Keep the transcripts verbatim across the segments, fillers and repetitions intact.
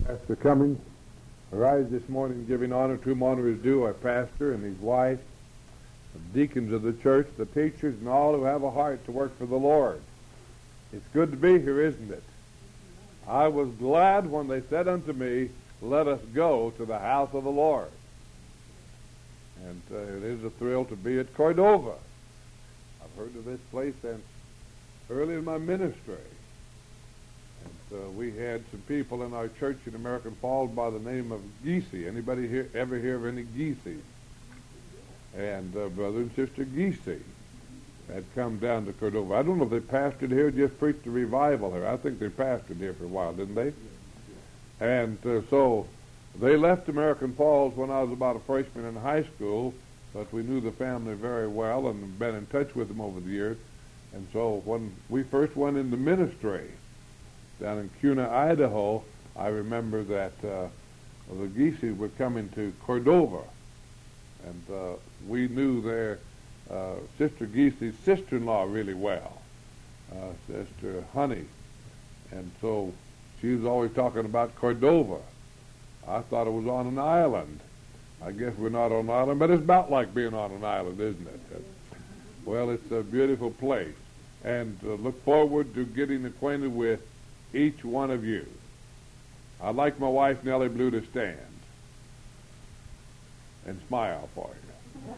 Pastor Cummings. I rise this morning giving honor to whom honor is due, our pastor and his wife, the deacons of the church, the teachers, and all who have a heart to work for the Lord. It's good to be here, isn't it? I was glad when they said unto me, let us go to the house of the Lord. And uh, it is a thrill to be at Cordova. I've heard of this place since early in my ministry. And uh, we had some people in our church in American Falls by the name of Giese. Anybody here ever hear of any Giese? And uh, Brother and Sister Giese had come down to Cordova. I don't know if they pastored here or just preached a revival here. I think they pastored here for a while, didn't they? And uh, so they left American Falls when I was about a freshman in high school, but we knew the family very well and been in touch with them over the years. And so when we first went into ministry down in Kuna, Idaho, I remember that uh, the Giese were coming to Cordova. And uh, we knew their uh, Sister Giese's sister-in-law really well, uh, Sister Honey. And so she was always talking about Cordova. I thought it was on an island. I guess we're not on an island, but it's about like being on an island, isn't it? Well, it's a beautiful place. And uh, look forward to getting acquainted with each one of you. I'd like my wife, Nellie Blue, to stand and smile for you.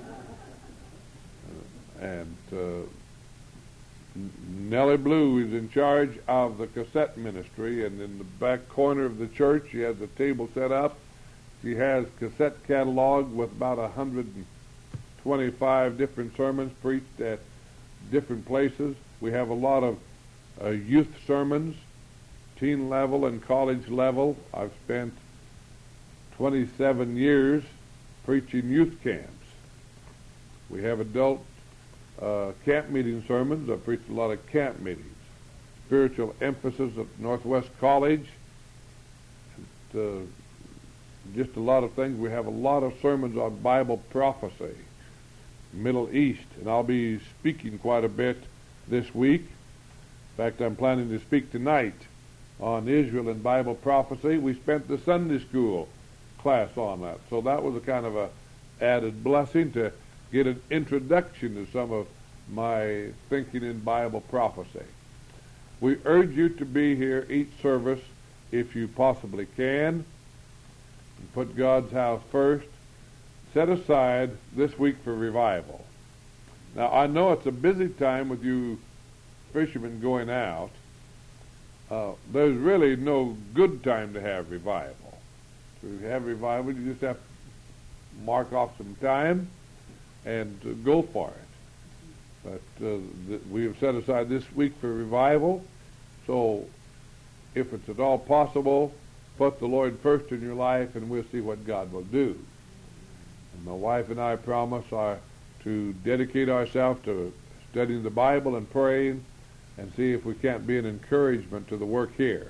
and uh, Nellie Blue is in charge of the cassette ministry, and in the back corner of the church she has a table set up. She has cassette catalog with about one hundred twenty-five different sermons preached at different places. We have a lot of uh, youth sermons, teen level and college level. I've spent twenty-seven years preaching youth camps. We have adult uh, camp meeting sermons. I've preached a lot of camp meetings. Spiritual emphasis at Northwest College. And, uh, just a lot of things. We have a lot of sermons on Bible prophecy, Middle East, and I'll be speaking quite a bit this week. In fact, I'm planning to speak tonight on Israel and Bible prophecy. We spent the Sunday school class on that, so that was a kind of a added blessing to get an introduction to some of my thinking in Bible prophecy. We urge you to be here each service if you possibly can, and put God's house first. Set aside this week for revival. Now, I know it's a busy time with you fishermen going out. Uh, there's really no good time to have revival. To have revival, you just have to mark off some time and uh, go for it. But uh, th- we have set aside this week for revival, so if it's at all possible, put the Lord first in your life and we'll see what God will do. And my wife and I promise our, to dedicate ourselves to studying the Bible and praying and see if we can't be an encouragement to the work here.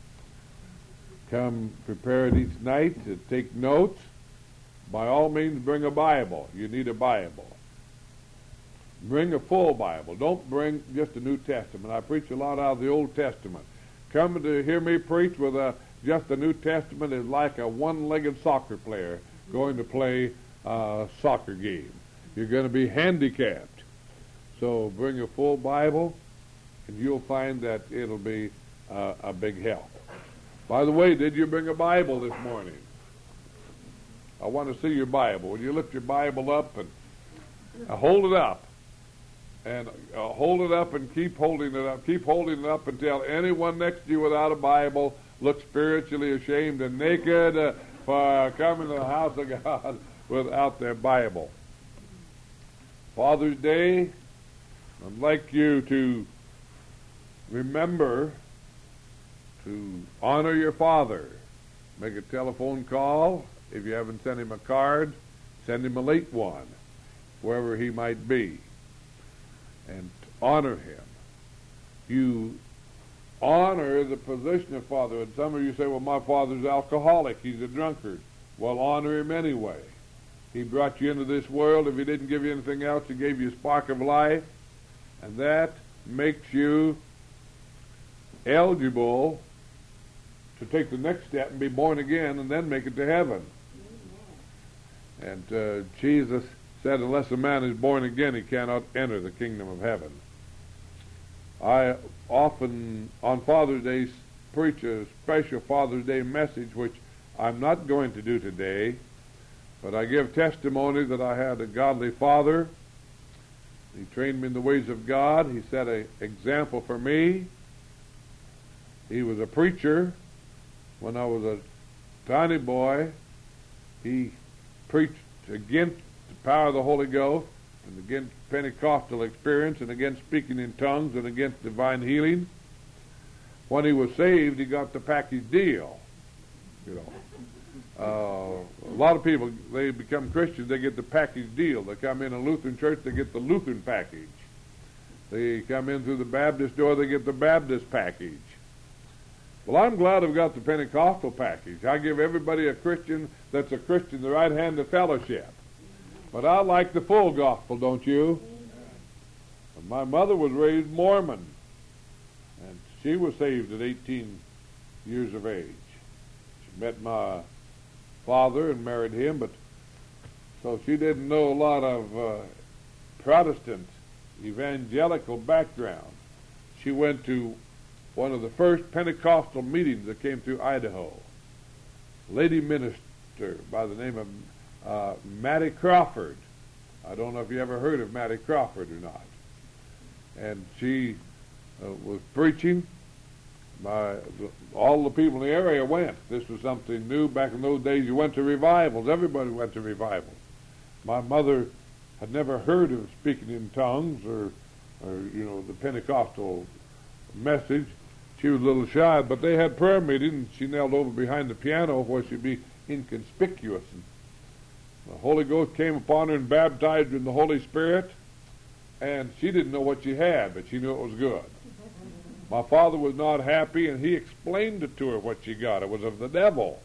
Come prepared each night to take notes. By all means, bring a Bible. You need a Bible. Bring a full Bible. Don't bring just a New Testament. I preach a lot out of the Old Testament. Come to hear me preach with a, just the New Testament is like a one-legged soccer player going to play a soccer game. You're going to be handicapped. So bring a full Bible, and you'll find that it'll be uh, a big help. By the way, did you bring a Bible this morning? I want to see your Bible. Will you lift your Bible up and uh, hold it up? And uh, hold it up and keep holding it up. Keep holding it up until anyone next to you without a Bible looks spiritually ashamed and naked uh, for coming to the house of God without their Bible. Father's Day, I'd like you to remember to honor your father. Make a telephone call. If you haven't sent him a card, send him a late one, wherever he might be, and honor him. You honor the position of fatherhood. Some of you say, well, my father's alcoholic. He's a drunkard. Well, honor him anyway. He brought you into this world. If he didn't give you anything else, he gave you a spark of life, and that makes you eligible to take the next step and be born again and then make it to heaven. Amen. And uh, Jesus said, unless a man is born again, he cannot enter the kingdom of heaven. I often, on Father's Day, preach a special Father's Day message, which I'm not going to do today, but I give testimony that I had a godly father. He trained me in the ways of God. He set an example for me. He was a preacher. When I was a tiny boy, he preached against the power of the Holy Ghost and against Pentecostal experience and against speaking in tongues and against divine healing. When he was saved, he got the package deal. You know, uh, a lot of people, they become Christians, they get the package deal. They come in a Lutheran church, they get the Lutheran package. They come in through the Baptist door, they get the Baptist package. Well, I'm glad I've got the Pentecostal package. I give everybody a Christian that's a Christian the right hand of fellowship. But I like the full gospel, don't you? And my mother was raised Mormon, and she was saved at eighteen years of age. She met my father and married him, but so she didn't know a lot of uh, Protestant evangelical background. She went to one of the first Pentecostal meetings that came through Idaho. A lady minister by the name of uh, Mattie Crawford. I don't know if you ever heard of Mattie Crawford or not. And she uh, was preaching. My, all the people in the area went. This was something new. Back in those days, you went to revivals. Everybody went to revivals. My mother had never heard of speaking in tongues or, or you know, the Pentecostal message. She was a little shy, but they had prayer meeting, and she knelt over behind the piano where she'd be inconspicuous. And the Holy Ghost came upon her and baptized her in the Holy Spirit, and she didn't know what she had, but she knew it was good. My father was not happy, and he explained it to her what she got. It was of the devil.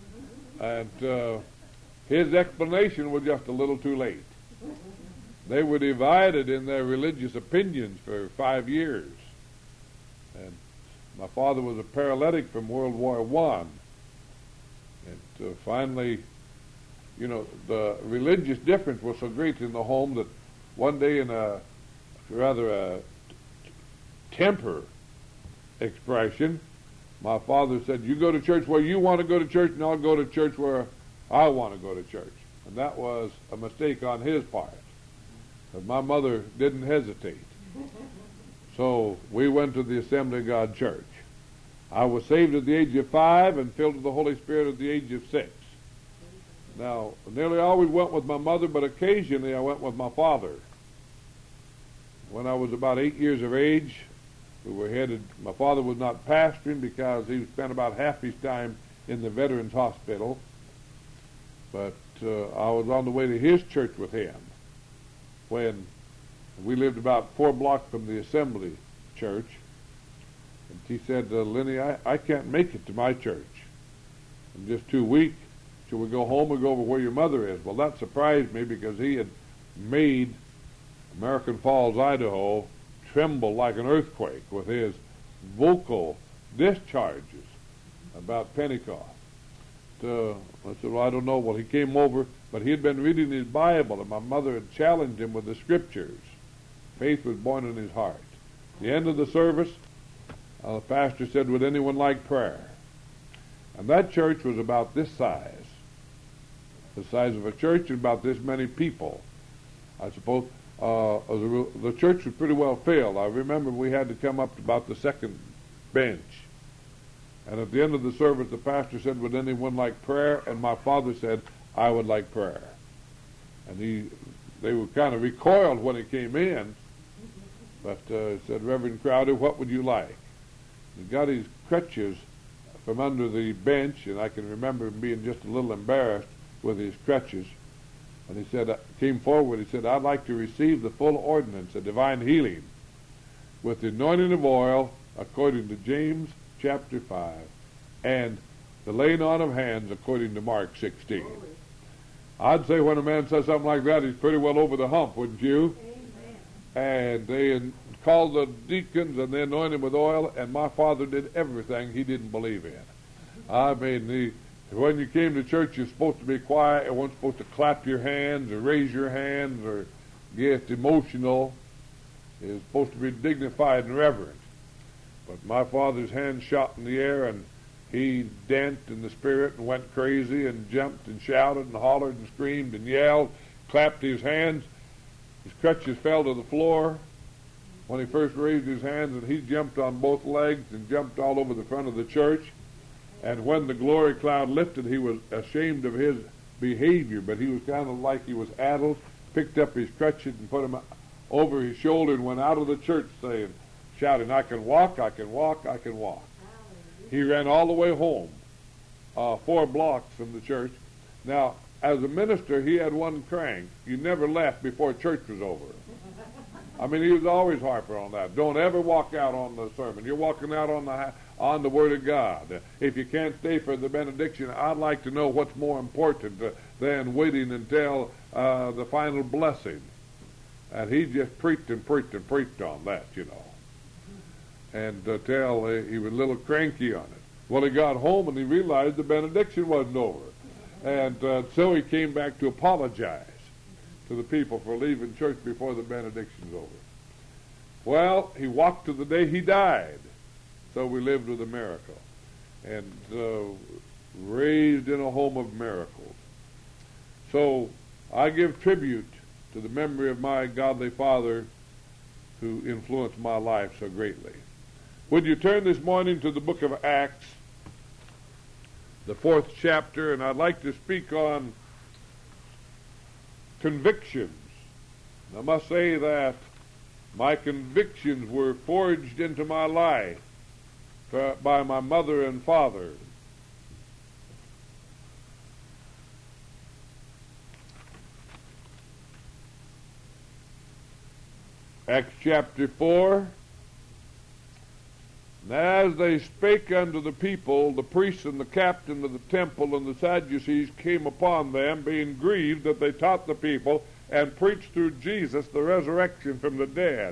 And uh, his explanation was just a little too late. They were divided in their religious opinions for five years. And my father was a paralytic from World War One. And uh, finally, you know, the religious difference was so great in the home that one day in a rather a temper expression, my father said, you go to church where you want to go to church, and I'll go to church where I want to go to church. And that was a mistake on his part. But my mother didn't hesitate. So we went to the Assembly of God Church. I was saved at the age of five and filled with the Holy Spirit at the age of six. Now, nearly always went with my mother, but occasionally I went with my father. When I was about eight years of age, we were headed, my father was not pastoring because he spent about half his time in the Veterans Hospital, but uh, I was on the way to his church with him when we lived about four blocks from the Assembly Church. And he said, uh, Lenny, I, I can't make it to my church. I'm just too weak. Should we go home or go over where your mother is? Well, that surprised me because he had made American Falls, Idaho tremble like an earthquake with his vocal discharges about Pentecost. Uh, I said, well, I don't know. Well, he came over, but he had been reading his Bible, and my mother had challenged him with the Scriptures. Faith was born in his heart. At the end of the service, uh, the pastor said, would anyone like prayer? And that church was about this size, the size of a church and about this many people. I suppose uh, the, the church was pretty well filled. I remember we had to come up to about the second bench. And at the end of the service, the pastor said, would anyone like prayer? And my father said, I would like prayer. And he, they were kind of recoiled when he came in, but uh, said, Reverend Crowder, what would you like? He got his crutches from under the bench, and I can remember him being just a little embarrassed with his crutches. And he said, came forward, he said, I'd like to receive the full ordinance of divine healing with the anointing of oil according to James chapter five, and the laying on of hands according to Mark sixteen. I'd say when a man says something like that, he's pretty well over the hump, wouldn't you? Amen. And they called the deacons and they anointed him with oil, and my father did everything he didn't believe in. I mean, the, when you came to church, you're supposed to be quiet. You weren't supposed to clap your hands or raise your hands or get emotional. You're supposed to be dignified and reverent. But my father's hand shot in the air, and he danced in the spirit and went crazy and jumped and shouted and hollered and screamed and yelled, clapped his hands. His crutches fell to the floor when he first raised his hands, and he jumped on both legs and jumped all over the front of the church. And when the glory cloud lifted, he was ashamed of his behavior, but he was kind of like he was addled, picked up his crutches and put them over his shoulder and went out of the church saying, shouting, I can walk, I can walk, I can walk. He ran all the way home, uh, four blocks from the church. Now, as a minister, he had one crank. You never left before church was over. I mean, he was always harping on that. Don't ever walk out on the sermon. You're walking out on the on the Word of God. If you can't stay for the benediction, I'd like to know what's more important uh, than waiting until uh, the final blessing. And he just preached and preached and preached on that, you know. And uh, till uh, he was a little cranky on it. Well, he got home and he realized the benediction wasn't over. And uh, so he came back to apologize to the people for leaving church before the benediction's over. Well, he walked to the day he died. So we lived with a miracle. And uh, raised in a home of miracles. So I give tribute to the memory of my godly father who influenced my life so greatly. Would you turn this morning to the book of Acts, the fourth chapter, and I'd like to speak on convictions. I must say that my convictions were forged into my life by my mother and father. Acts chapter four. And as they spake unto the people, the priests and the captain of the temple and the Sadducees came upon them, being grieved that they taught the people and preached through Jesus the resurrection from the dead.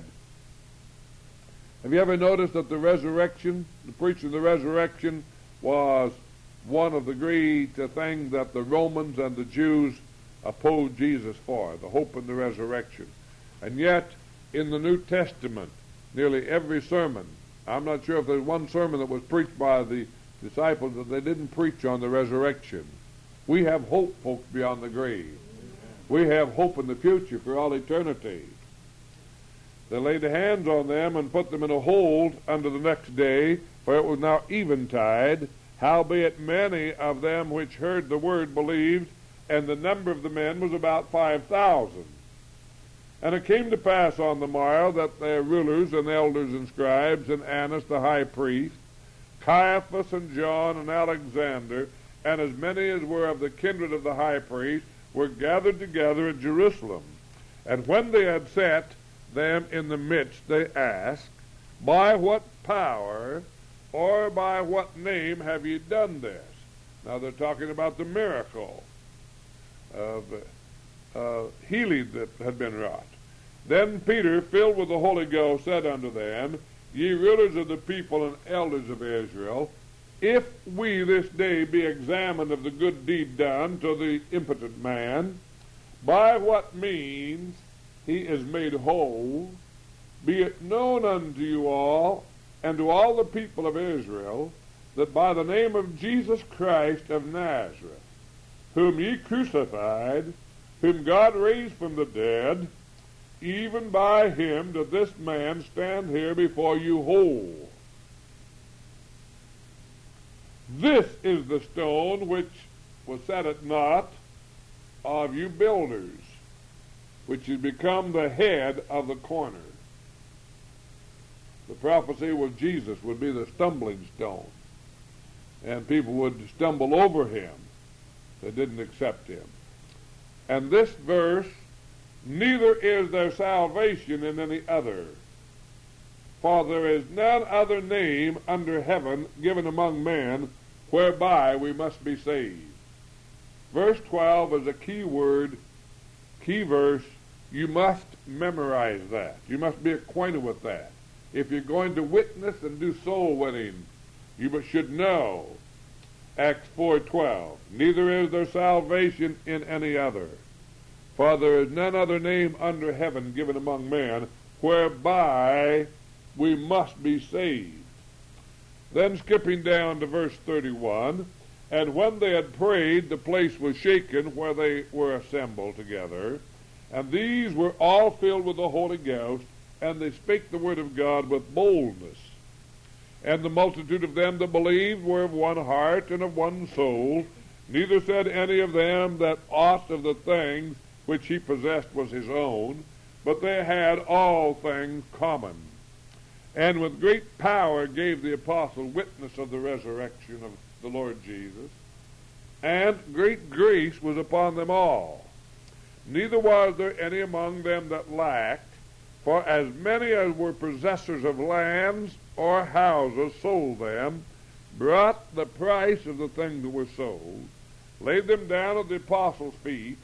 Have you ever noticed that the resurrection, the preaching of the resurrection, was one of the great uh, things that the Romans and the Jews opposed Jesus for, the hope in the resurrection. And yet, in the New Testament, nearly every sermon, I'm not sure if there's one sermon that was preached by the disciples that they didn't preach on the resurrection. We have hope, folks, beyond the grave. We have hope in the future for all eternity. They laid hands on them and put them in a hold unto the next day, for it was now eventide. Howbeit many of them which heard the word believed, and the number of the men was about five thousand. And it came to pass on the morrow that their rulers and elders and scribes, and Annas the high priest, Caiaphas and John and Alexander, and as many as were of the kindred of the high priest, were gathered together at Jerusalem. And when they had set them in the midst, they asked, By what power or by what name have ye done this? Now they're talking about the miracle of uh, healing that had been wrought. Then Peter, filled with the Holy Ghost, said unto them, Ye rulers of the people and elders of Israel, if we this day be examined of the good deed done to the impotent man, by what means he is made whole, be it known unto you all, and to all the people of Israel, that by the name of Jesus Christ of Nazareth, whom ye crucified, whom God raised from the dead, even by him doth this man stand here before you whole. This is the stone which was set at naught of you builders, which has become the head of the corner. The prophecy was Jesus would be the stumbling stone, and people would stumble over him. They didn't accept him. And this verse, neither is there salvation in any other, for there is none other name under heaven given among men whereby we must be saved. Verse twelve is a key word, key verse. You must memorize that. You must be acquainted with that. If you're going to witness and do soul winning, you should know Acts four twelve. Neither is there salvation in any other, for there is none other name under heaven given among men whereby we must be saved. Then skipping down to verse thirty-one, and when they had prayed, the place was shaken where they were assembled together, and these were all filled with the Holy Ghost, and they spake the word of God with boldness. And the multitude of them that believed were of one heart and of one soul. Neither said any of them that aught of the things which he possessed was his own, but they had all things common. And with great power gave the apostle witness of the resurrection of the Lord Jesus. And great grace was upon them all. Neither was there any among them that lacked, for as many as were possessors of lands or houses sold them, brought the price of the things that were sold, laid them down at the apostles' feet,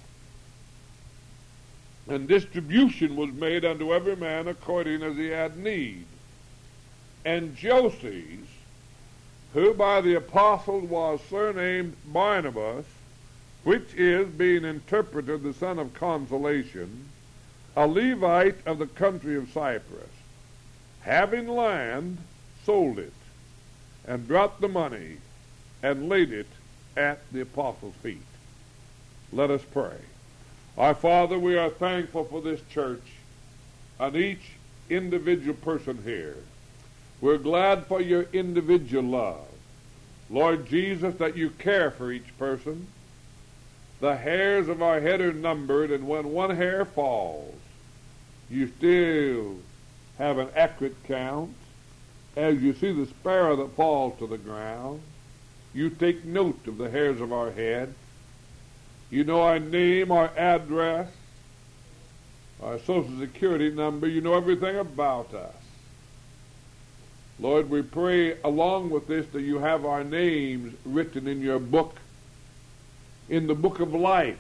and distribution was made unto every man according as he had need. And Joses, who by the apostles was surnamed Barnabas, which is, being interpreted, the son of consolation, a Levite of the country of Cyprus, having land, sold it, and brought the money, and laid it at the apostles' feet. Let us pray. Our Father, we are thankful for this church and each individual person here. We're glad for your individual love. Lord Jesus, that you care for each person. The hairs of our head are numbered, and when one hair falls, you still have an accurate count. As you see the sparrow that falls to the ground, you take note of the hairs of our head. You know our name, our address, our social security number. You know everything about us. Lord, we pray along with this that you have our names written in your book, in the book of life,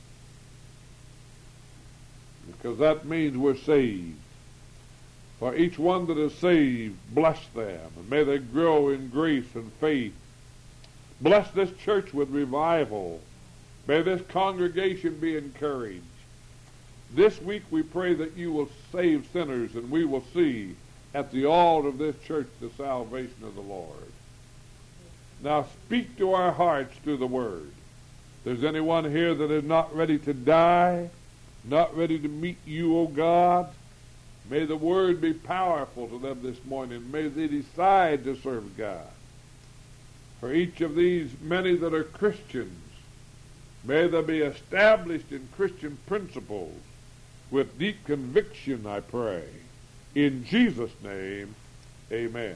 because that means we're saved. For each one that is saved, bless them, and may they grow in grace and faith. Bless this church with revival. May this congregation be encouraged. This week we pray that you will save sinners, and we will see at the altar of this church the salvation of the Lord. Now speak to our hearts through the word. If there's anyone here that is not ready to die, not ready to meet you, O God, may the word be powerful to them this morning. May they decide to serve God. For each of these many that are Christians, may they be established in Christian principles with deep conviction, I pray. In Jesus' name, amen.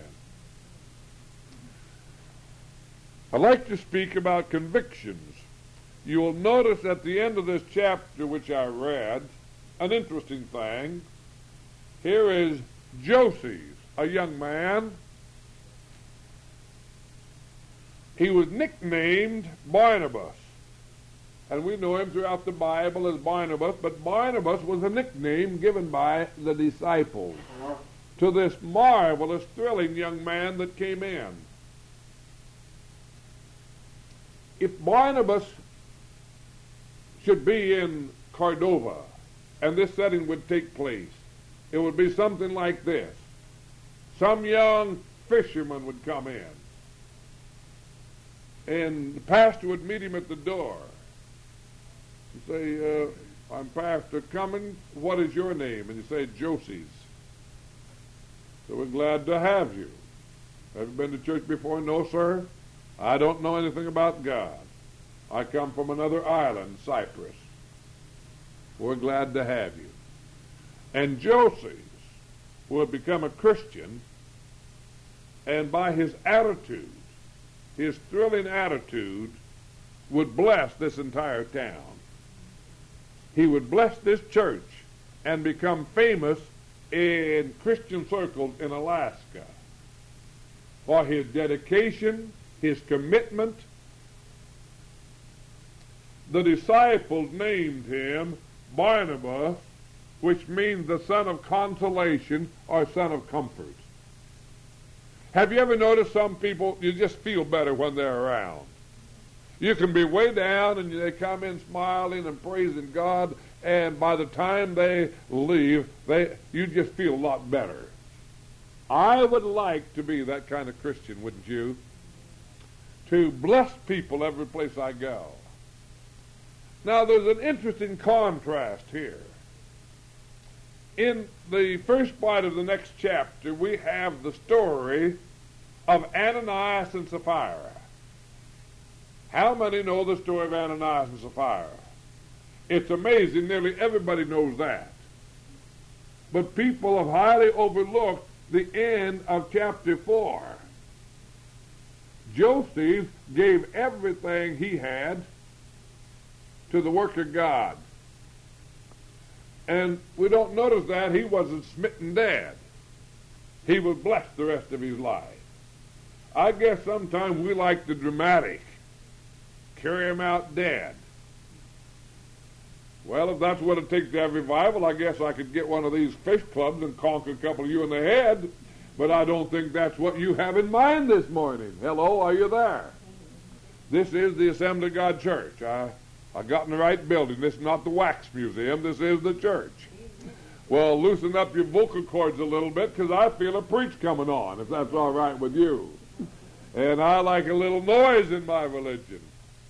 I'd like to speak about convictions. You will notice at the end of this chapter which I read, an interesting thing. Here is Joses, a young man. He was nicknamed Barnabas. And we know him throughout the Bible as Barnabas, but Barnabas was a nickname given by the disciples to this marvelous, thrilling young man that came in. If Barnabas should be in Cordova, and this setting would take place, it would be something like this. Some young fisherman would come in, and the pastor would meet him at the door. You say, uh, I'm Pastor Cummings. What is your name? And you say, Joses. So we're glad to have you. Have you been to church before? No, sir. I don't know anything about God. I come from another island, Cyprus. We're glad to have you. And Joses would become a Christian, and by his attitude, his thrilling attitude, would bless this entire town. He would bless this church and become famous in Christian circles in Alaska for his dedication, his commitment. The disciples named him Barnabas, which means the son of consolation or son of comfort. Have you ever noticed some people, you just feel better when they're around? You can be way down and they come in smiling and praising God, and by the time they leave, they you just feel a lot better. I would like to be that kind of Christian, wouldn't you? To bless people every place I go. Now, there's an interesting contrast here. In the first part of the next chapter, we have the story of Ananias and Sapphira. How many know the story of Ananias and Sapphira? It's amazing, nearly everybody knows that. But people have highly overlooked the end of chapter four. Joseph gave everything he had to the work of God. And we don't notice that he wasn't smitten dead. He was blessed the rest of his life. I guess sometimes we like the dramatic. Carry him out dead. Well, if that's what it takes to have revival, I guess I could get one of these fish clubs and conk a couple of you in the head. But I don't think that's what you have in mind this morning. Hello, are you there? This is the Assembly of God Church. I, I got in the right building. This is not the wax museum. This is the church. Well, loosen up your vocal cords a little bit, because I feel a preach coming on, if that's all right with you. And I like a little noise in my religion.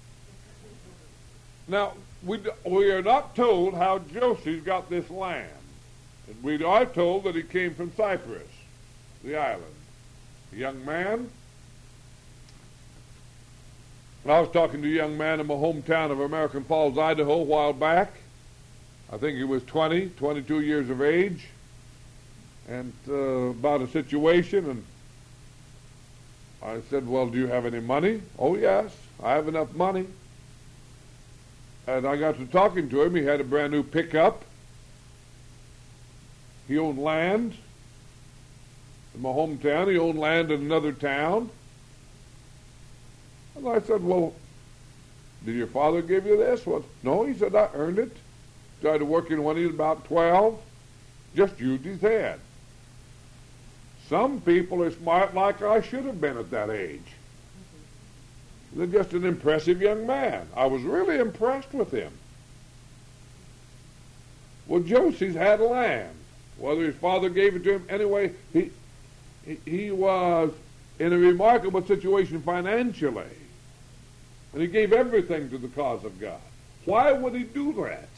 Now, we, we are not told how Joseph got this land. We are told that he came from Cyprus, the island. A young man. I was talking to a young man in my hometown of American Falls, Idaho, a while back. I think he was twenty, twenty-two years of age, and uh, about a situation, and I said, well, do you have any money? Oh, yes, I have enough money. And I got to talking to him. He had a brand new pickup. He owned land in my hometown. He owned land in another town. And I said, well, did your father give you this? Well, no, he said, I earned it. Started working when he was about twelve. Just used his head. Some people are smart like I should have been at that age. They're just an impressive young man. I was really impressed with him. Well, Joseph's had land. Whether his father gave it to him, anyway, he, he, he was in a remarkable situation financially. And he gave everything to the cause of God. Why would he do that?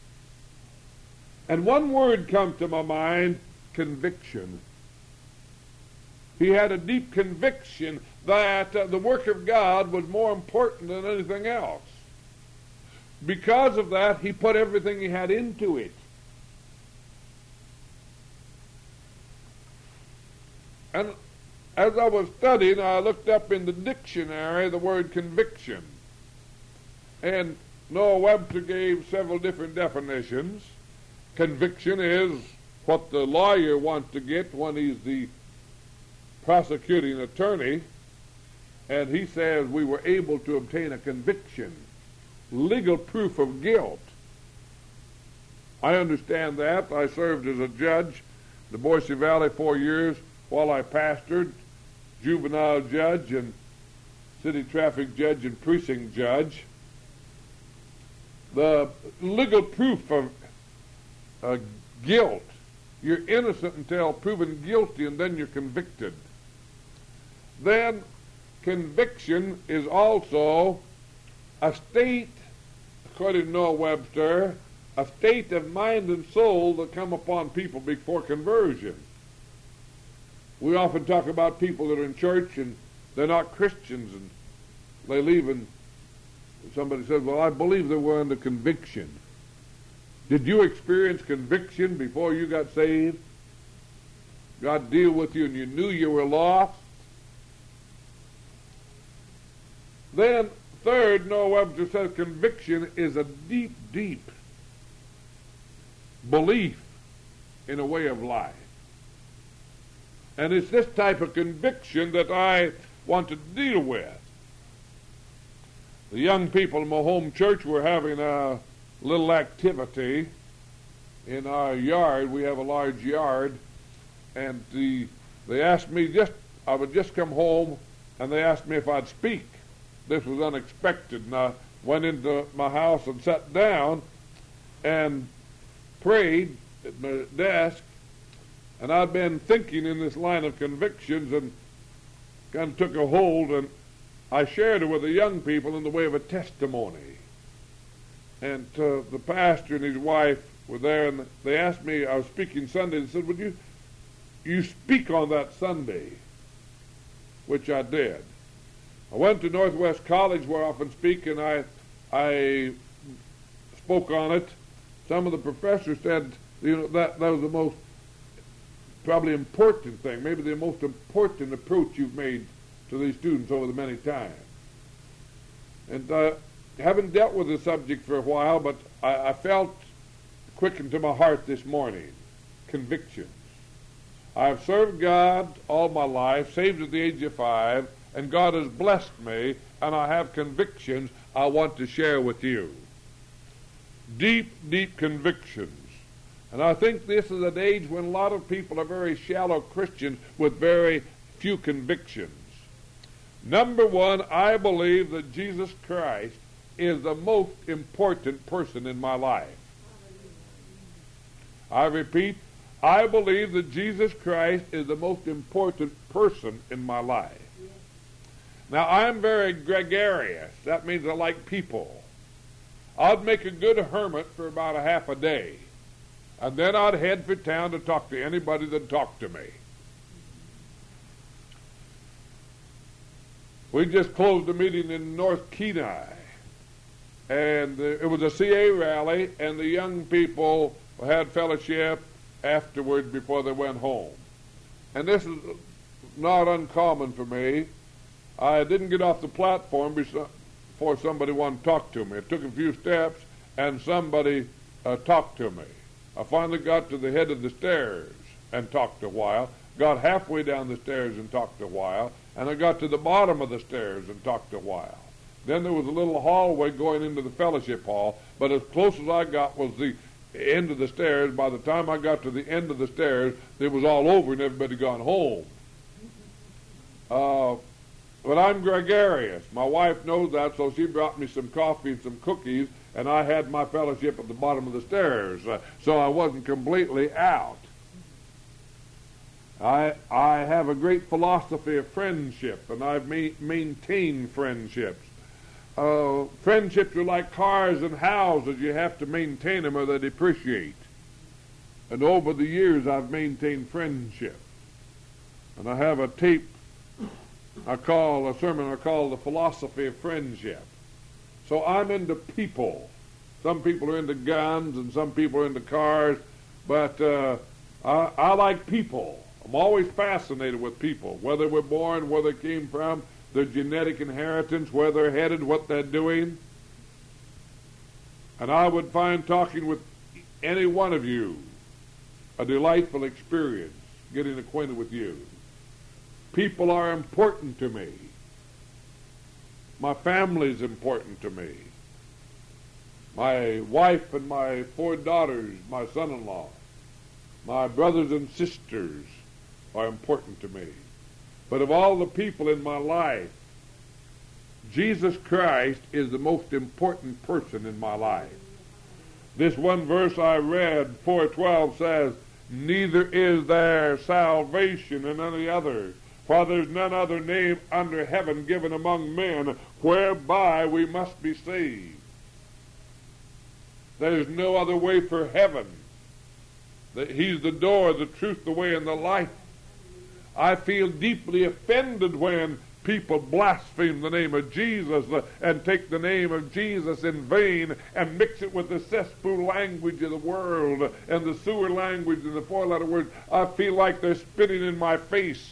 And one word comes to my mind, conviction. He had a deep conviction that uh, the work of God was more important than anything else. Because of that, he put everything he had into it. And as I was studying, I looked up in the dictionary the word conviction. And Noah Webster gave several different definitions. Conviction is what the lawyer wants to get when he's the prosecuting attorney, and he says we were able to obtain a conviction, legal proof of guilt. I understand that. I served as a judge in the Boise Valley four years while I pastored, juvenile judge and city traffic judge and precinct judge. The legal proof of uh, guilt. You're innocent until proven guilty, and then you're convicted. Then conviction is also a state, according to Noah Webster, a state of mind and soul that come upon people before conversion. We often talk about people that are in church and they're not Christians, and they leave and somebody says, well, I believe they were under conviction. Did you experience conviction before you got saved? God deal with you and you knew you were lost? Then, third, Noah Webster says conviction is a deep, deep belief in a way of life. And it's this type of conviction that I want to deal with. The young people in my home church were having a little activity in our yard. We have a large yard, and the, they asked me just I would just come home, and they asked me if I'd speak. This was unexpected, and I went into my house and sat down and prayed at my desk, and I'd been thinking in this line of convictions, and kind of took a hold, and I shared it with the young people in the way of a testimony. And uh, the pastor and his wife were there, and they asked me, I was speaking Sunday, and said, would you, you speak on that Sunday? Which I did. I went to Northwest College where I often speak, and I, I spoke on it. Some of the professors said, you know, that, that was the most probably important thing, maybe the most important approach you've made to these students over the many times. And uh, haven't dealt with the subject for a while, but I, I felt quickened to my heart this morning, convictions. I've served God all my life, saved at the age of five, and God has blessed me, and I have convictions I want to share with you. Deep, deep convictions. And I think this is an age when a lot of people are very shallow Christians with very few convictions. Number one, I believe that Jesus Christ is the most important person in my life. I repeat, I believe that Jesus Christ is the most important person in my life. Now, I'm very gregarious. That means I like people. I'd make a good hermit for about a half a day, and then I'd head for town to talk to anybody that talked to me. We just closed a meeting in North Kenai, and uh, it was a C A rally, and the young people had fellowship afterward before they went home. And this is not uncommon for me. I didn't get off the platform before somebody wanted to talk to me. It took a few steps, and somebody uh, talked to me. I finally got to the head of the stairs and talked a while, got halfway down the stairs and talked a while, and I got to the bottom of the stairs and talked a while. Then there was a little hallway going into the fellowship hall, but as close as I got was the end of the stairs. By the time I got to the end of the stairs, it was all over and everybody had gone home. Uh, but I'm gregarious. My wife knows that, so she brought me some coffee and some cookies, and I had my fellowship at the bottom of the stairs, uh, so I wasn't completely out. I I have a great philosophy of friendship, and I've ma- maintained friendships. Uh, friendships are like cars and houses. You have to maintain them or they depreciate. And over the years, I've maintained friendship. And I have a tape I call, a sermon I call The Philosophy of Friendship. So I'm into people. Some people are into guns and some people are into cars, but uh, I, I like people. I'm always fascinated with people, whether we're born, where they came from, their genetic inheritance, where they're headed, what they're doing. And I would find talking with any one of you a delightful experience, getting acquainted with you. People are important to me. My family's important to me. My wife and my four daughters, my son-in-law, my brothers and sisters are important to me. But of all the people in my life, Jesus Christ is the most important person in my life. This one verse I read, four twelve, says, "Neither is there salvation in any other, for there's none other name under heaven given among men whereby we must be saved." There's no other way for heaven. He's the door, the truth, the way, and the life. I feel deeply offended when people blaspheme the name of Jesus and take the name of Jesus in vain and mix it with the cesspool language of the world and the sewer language and the four-letter words. I feel like they're spitting in my face.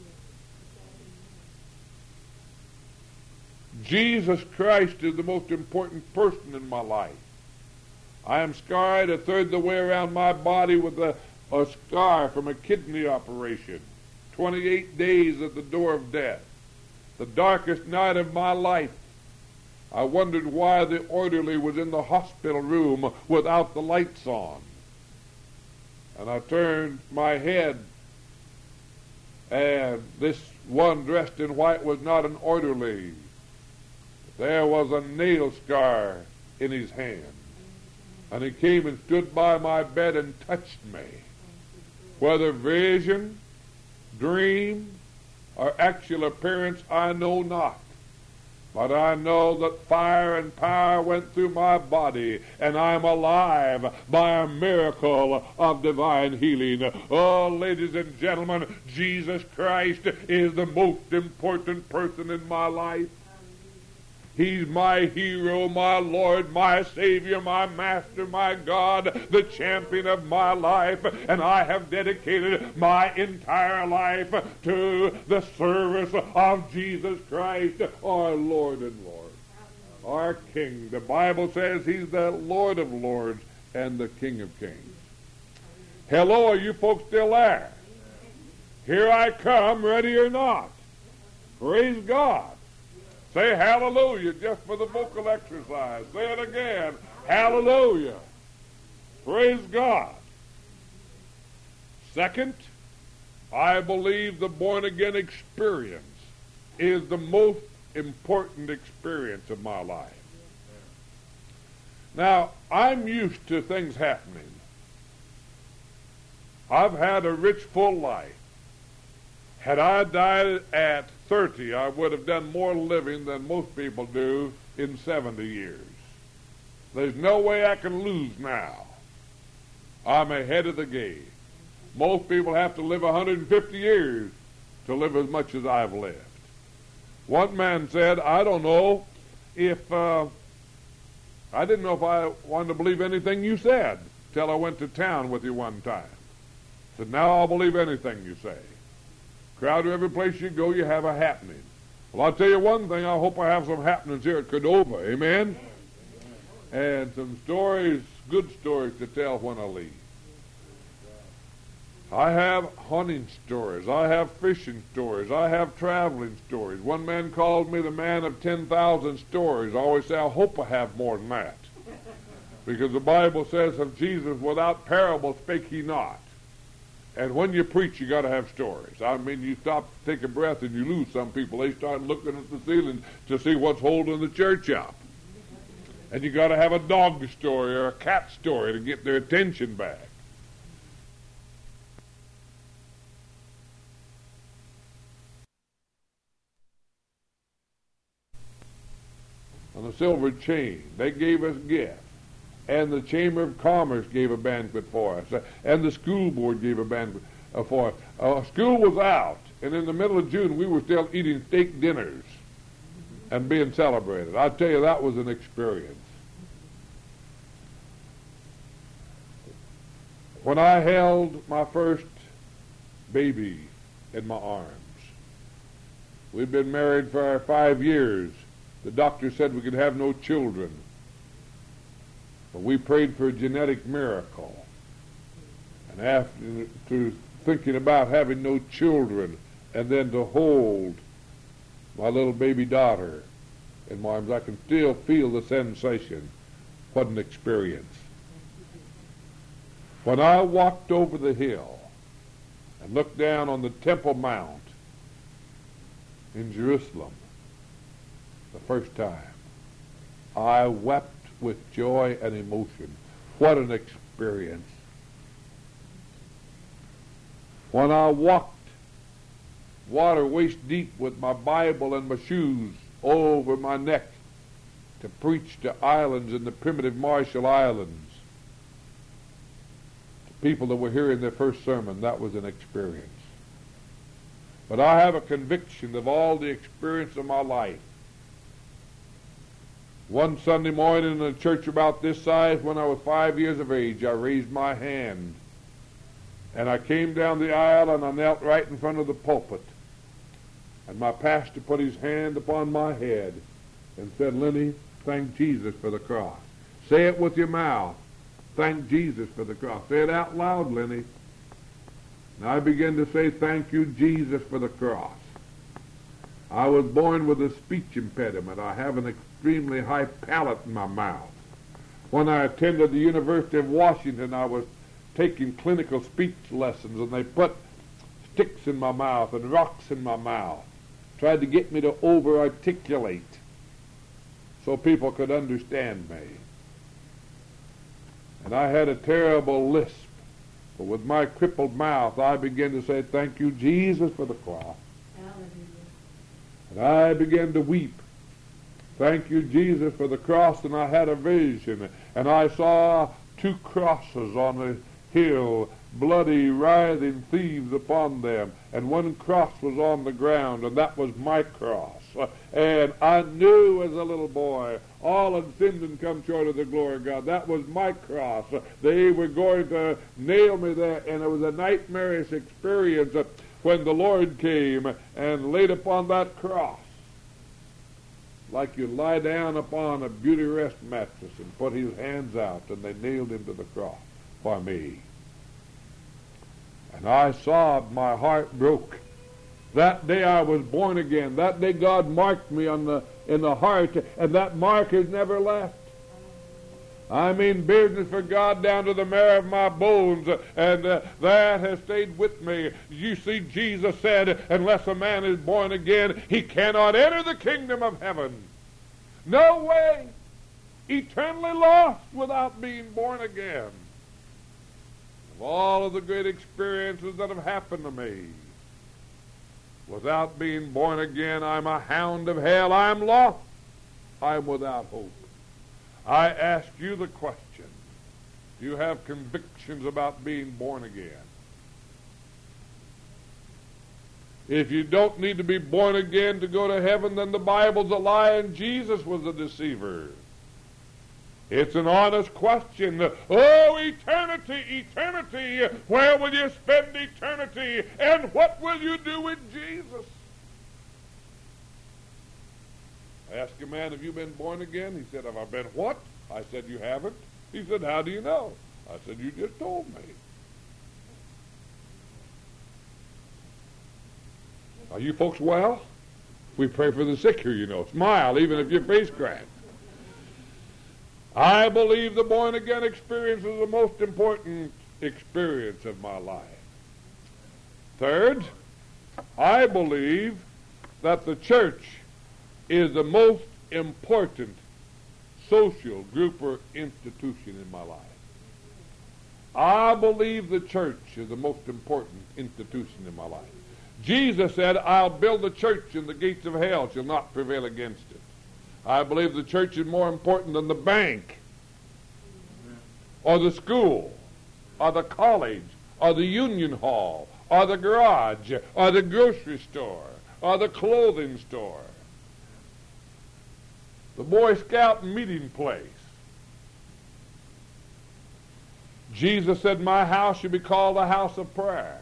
Jesus Christ is the most important person in my life. I am scarred a third of the way around my body with a, a scar from a kidney operation. twenty-eight days at the door of death. The darkest night of my life. I wondered why the orderly was in the hospital room without the lights on. And I turned my head, and this one dressed in white was not an orderly. There was a nail scar in his hand. And he came and stood by my bed and touched me. Whether vision, dream, or actual appearance, I know not. But I know that fire and power went through my body, and I'm alive by a miracle of divine healing. Oh, ladies and gentlemen, Jesus Christ is the most important person in my life. He's my hero, my Lord, my Savior, my Master, my God, the champion of my life. And I have dedicated my entire life to the service of Jesus Christ, our Lord and Lord, our King. The Bible says He's the Lord of lords and the King of kings. Hello, are you folks still there? Here I come, ready or not. Praise God. Say hallelujah just for the vocal exercise. Say it again. Hallelujah. Praise God. Second, I believe the born-again experience is the most important experience of my life. Now, I'm used to things happening. I've had a rich, full life. Had I died at thirty, I would have done more living than most people do in seventy years. There's no way I can lose now. I'm ahead of the game. Most people have to live one hundred fifty years to live as much as I've lived. One man said, I don't know if, uh, I didn't know if I wanted to believe anything you said till I went to town with you one time. I said, now I'll believe anything you say. Crowder, every place you go, you have a happening. Well, I'll tell you one thing. I hope I have some happenings here at Cordova. Amen? And some stories, good stories to tell when I leave. I have hunting stories. I have fishing stories. I have traveling stories. One man called me the man of ten thousand stories. I always say, I hope I have more than that. Because the Bible says of Jesus, without parable spake he not. And when you preach, you got to have stories. I mean, you stop, take a breath, and you lose some people. They start looking at the ceiling to see what's holding the church up. And you got to have a dog story or a cat story to get their attention back. On a silver chain, they gave us gifts. And the Chamber of Commerce gave a banquet for us. And the school board gave a banquet uh, for us. Uh, school was out. And in the middle of June, we were still eating steak dinners and being celebrated. I tell you, that was an experience. When I held my first baby in my arms, we'd been married for five years. The doctor said we could have no children. But we prayed for a genetic miracle. And after thinking about having no children and then to hold my little baby daughter in my arms, I can still feel the sensation. What an experience. When I walked over the hill and looked down on the Temple Mount in Jerusalem the first time, I wept with joy and emotion. What an experience. When I walked water waist deep with my Bible and my shoes over my neck to preach to islands in the primitive Marshall Islands, to people that were hearing their first sermon, that was an experience. But I have a conviction of all the experience of my life. One Sunday morning in a church about this size, when I was five years of age, I raised my hand. And I came down the aisle and I knelt right in front of the pulpit. And my pastor put his hand upon my head and said, Lenny, thank Jesus for the cross. Say it with your mouth. Thank Jesus for the cross. Say it out loud, Lenny. And I began to say, thank you, Jesus, for the cross. I was born with a speech impediment. I have an extremely high palate in my mouth. When I attended the University of Washington, I was taking clinical speech lessons, and they put sticks in my mouth and rocks in my mouth. Tried to get me to over-articulate so people could understand me. And I had a terrible lisp. But with my crippled mouth, I began to say, thank you, Jesus, for the cross. And I began to weep. Thank you, Jesus, for the cross. And I had a vision. And I saw two crosses on the hill, bloody, writhing thieves upon them. And one cross was on the ground, and that was my cross. And I knew as a little boy, all had sinned and come short of the glory of God. That was my cross. They were going to nail me there, and it was a nightmarish experience when the Lord came and laid upon that cross, like you lie down upon a beauty rest mattress and put his hands out, and they nailed him to the cross for me. And I sobbed, my heart broke. That day I was born again. That day God marked me on the in the heart, and that mark has never left. I mean business for God down to the marrow of my bones, and uh, that has stayed with me. You see, Jesus said, unless a man is born again, he cannot enter the kingdom of heaven. No way. Eternally lost without being born again. Of all of the great experiences that have happened to me, without being born again, I'm a hound of hell. I'm lost. I'm without hope. I ask you the question, do you have convictions about being born again? If you don't need to be born again to go to heaven, then the Bible's a lie and Jesus was a deceiver. It's an honest question. Oh, eternity, eternity, where will you spend eternity? And what will you do with Jesus? I asked a man, have you been born again? He said, have I been what? I said, you haven't. He said, how do you know? I said, you just told me. Are you folks well? We pray for the sick here, you know. Smile, even if your face cracks. I believe the born-again experience is the most important experience of my life. Third, I believe that the church is the most important social group or institution in my life. I believe the church is the most important institution in my life. Jesus said, I'll build a church and the gates of hell shall not prevail against it. I believe the church is more important than the bank or the school or the college or the union hall or the garage or the grocery store or the clothing store, the Boy Scout meeting place. Jesus said, my house should be called a house of prayer.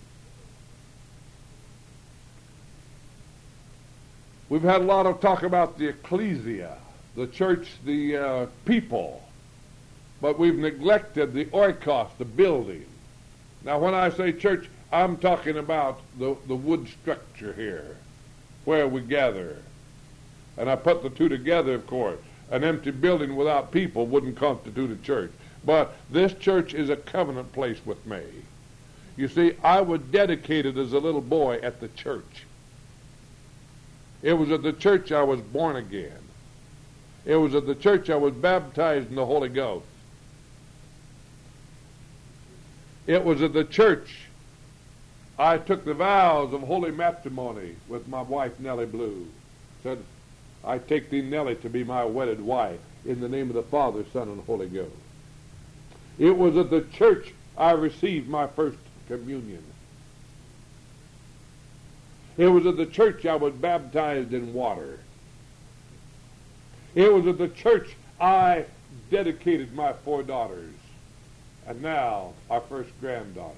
We've had a lot of talk about the ecclesia, the church, the uh, people, but we've neglected the oikos, the building. Now, when I say church, I'm talking about the, the wood structure here, where we gather. And I put the two together, of course. An empty building without people wouldn't constitute a church. But this church is a covenant place with me. You see, I was dedicated as a little boy at the church. It was at the church I was born again. It was at the church I was baptized in the Holy Ghost. It was at the church I took the vows of holy matrimony with my wife, Nellie Blue. Said, I take thee, Nellie, to be my wedded wife in the name of the Father, Son, and Holy Ghost. It was at the church I received my first communion. It was at the church I was baptized in water. It was at the church I dedicated my four daughters, and now our first granddaughter.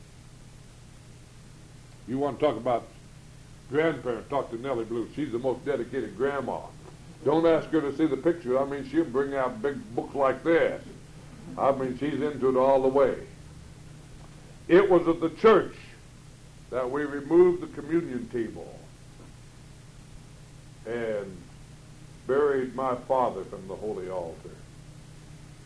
You want to talk about grandparents, talk to Nellie Blue. She's the most dedicated grandma. Don't ask her to see the picture. I mean, she'll bring out big books like this. I mean, she's into it all the way. It was at the church that we removed the communion table and buried my father from the holy altar.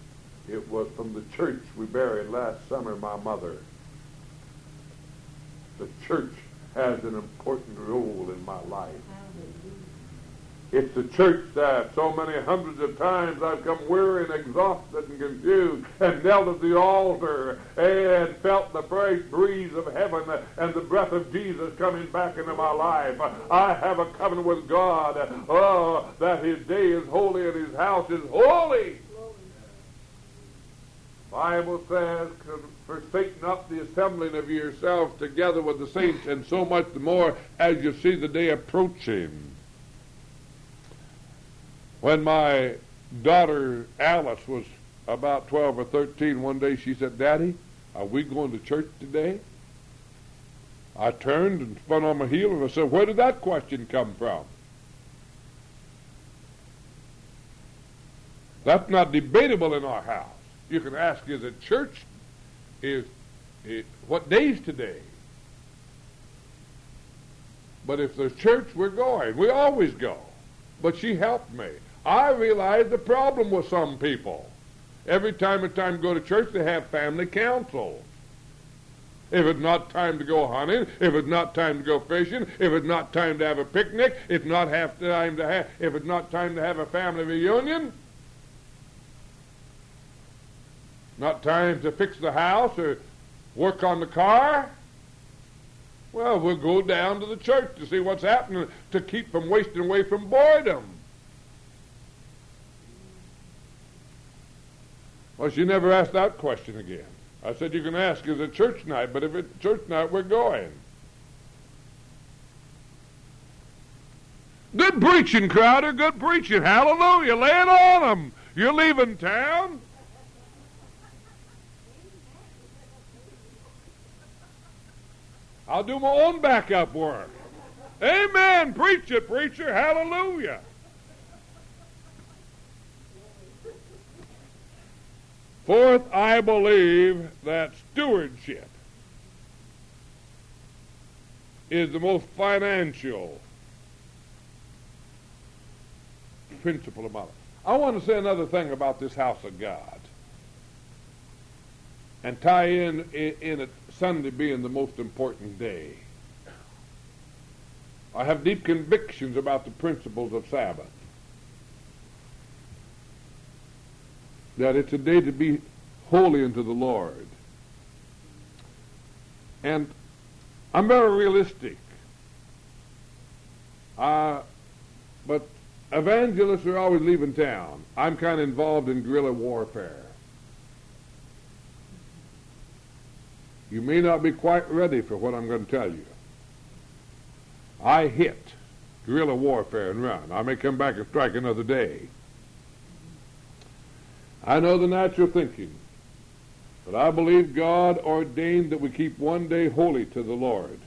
It was from the church we buried last summer my mother. The church has an important role in my life. It's the church that so many hundreds of times I've come weary and exhausted and confused and knelt at the altar and felt the fresh breeze of heaven and the breath of Jesus coming back into my life. I have a covenant with God, oh, that his day is holy and his house is holy. The Bible says, forsake not the assembling of yourselves together with the saints, and so much the more as you see the day approaching. When my daughter Alice was about twelve or thirteen, one day she said, "Daddy, are we going to church today?" I turned and spun on my heel and I said, "Where did that question come from?" That's not debatable in our house. You can ask, is it church? Is it, what day's today? But if there's church, we're going. We always go. But she helped me. I realized the problem with some people. Every time it's time to go to church, they have family councils. If it's not time to go hunting, if it's not time to go fishing, if it's not time to have a picnic, it's not half time to have, if it's not time to have a family reunion, not time to fix the house or work on the car, well, we'll go down to the church to see what's happening to keep from wasting away from boredom. Well, she never asked that question again. I said, you can ask, is it church night? But if it's church night, we're going. Good preaching, Crowder. Good preaching. Hallelujah. Lay it on them. You're leaving town. I'll do my own backup work. Amen. Preach it, preacher. Hallelujah. Fourth, I believe that stewardship is the most financial principle about it. I want to say another thing about this house of God and tie in in, in it Sunday being the most important day. I have deep convictions about the principles of Sabbath. That it's a day to be holy unto the Lord. And I'm very realistic. Uh, but evangelists are always leaving town. I'm kind of involved in guerrilla warfare. You may not be quite ready for what I'm going to tell you. I hit guerrilla warfare and run. I may come back and strike another day. I know the natural thinking, but I believe God ordained that we keep one day holy to the Lord.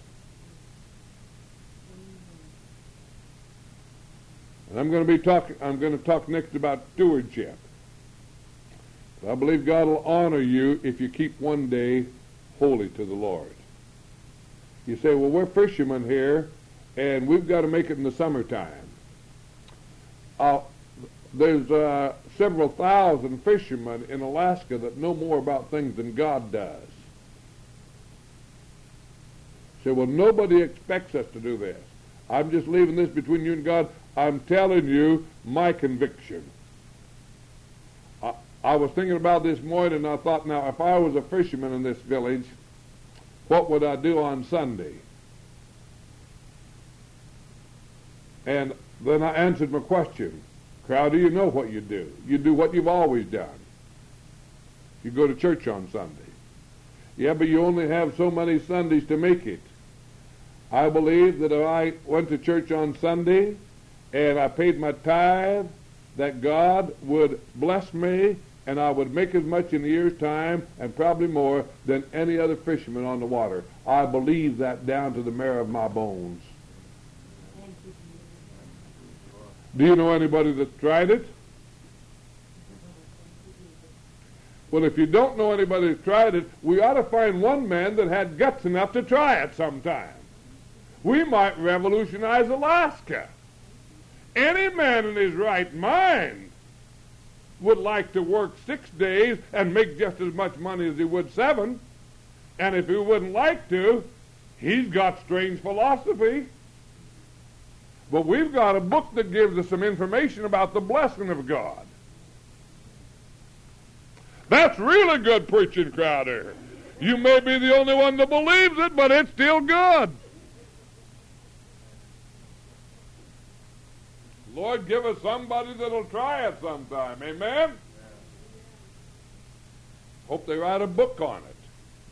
And I'm going to be talking, I'm going to talk next about stewardship. But I believe God will honor you if you keep one day holy to the Lord. You say, well, we're fishermen here, and we've got to make it in the summertime. Uh, there's uh, several thousand fishermen in Alaska that know more about things than God does. Say, well, nobody expects us to do this. I'm just leaving this between you and God. I'm telling you my conviction. I, I was thinking about this morning, and I thought, now, if I was a fisherman in this village, what would I do on Sunday? And then I answered my question. Crowder, you know what you do. You do what you've always done. You go to church on Sunday. Yeah, but you only have so many Sundays to make it. I believe that if I went to church on Sunday and I paid my tithe, that God would bless me and I would make as much in a year's time and probably more than any other fisherman on the water. I believe that down to the marrow of my bones. Do you know anybody that's tried it? Well, if you don't know anybody that's tried it, we ought to find one man that had guts enough to try it sometime. We might revolutionize Alaska. Any man in his right mind would like to work six days and make just as much money as he would seven. And if he wouldn't like to, He's got strange philosophy. But we've got a book that gives us some information about the blessing of God. That's really good preaching, Crowder. You may be the only one that believes it, but it's still good. Lord, give us somebody that'll try it sometime. Amen? Hope they write a book on it.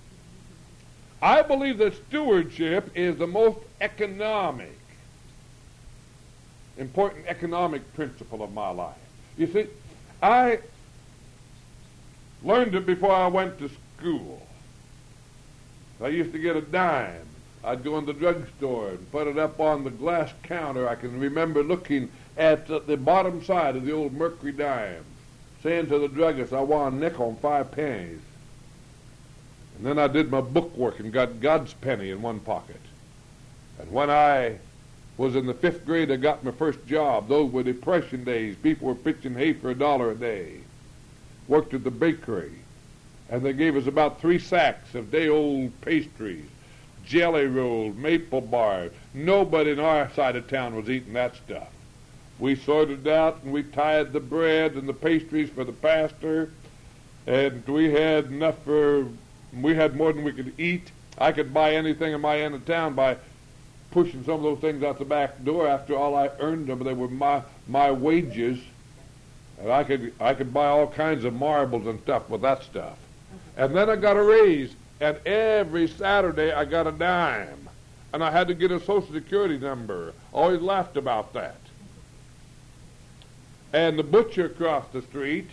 I believe that stewardship is the most economic, important economic principle of my life. You see, I learned it before I went to school. I used to get a dime. I'd go in the drugstore and put it up on the glass counter. I can remember looking at the bottom side of the old Mercury dime, saying to the druggist, I want a nickel and five pennies. And then I did my bookwork and got God's penny in one pocket. And when I was in the fifth grade, I got my first job. Those were Depression days. People were pitching hay for a dollar a day. Worked at the bakery. And they gave us about three sacks of day-old pastries, jelly rolls, maple bars. Nobody in our side of town was eating that stuff. We sorted it out, and we tied the bread and the pastries for the pastor, and we had enough for, we had more than we could eat. I could buy anything in my end of town by pushing some of those things out the back door. After all, I earned them. They were my my wages, and I could I could buy all kinds of marbles and stuff with that stuff. And then I got a raise, and every Saturday I got a dime, and I had to get a Social Security number. Always laughed about that. And the butcher across the street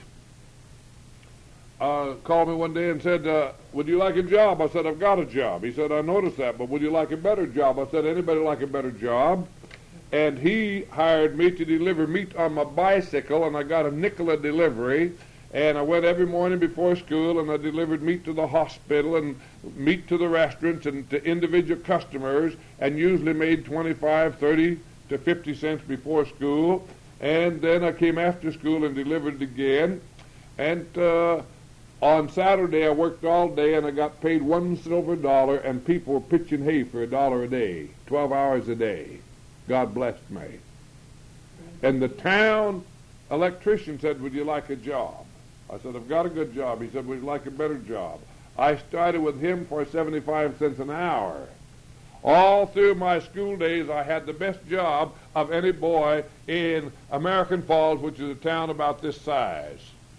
uh, called me one day and said, uh, would you like a job? I said, I've got a job. He said, I noticed that, but would you like a better job? I said, anybody like a better job? And he hired me to deliver meat on my bicycle, and I got a nickel a delivery. And I went every morning before school, and I delivered meat to the hospital and meat to the restaurants and to individual customers, and usually made twenty-five, thirty to fifty cents before school. And then I came after school and delivered again. And uh, on Saturday I worked all day, and I got paid one silver dollar, and people were pitching hay for a dollar a day, twelve hours a day. God blessed me. And the town electrician said, would you like a job? I said, I've got a good job. He said, would you like a better job? I started with him for seventy-five cents an hour. All through my school days, I had the best job of any boy in American Falls, which is a town about this size.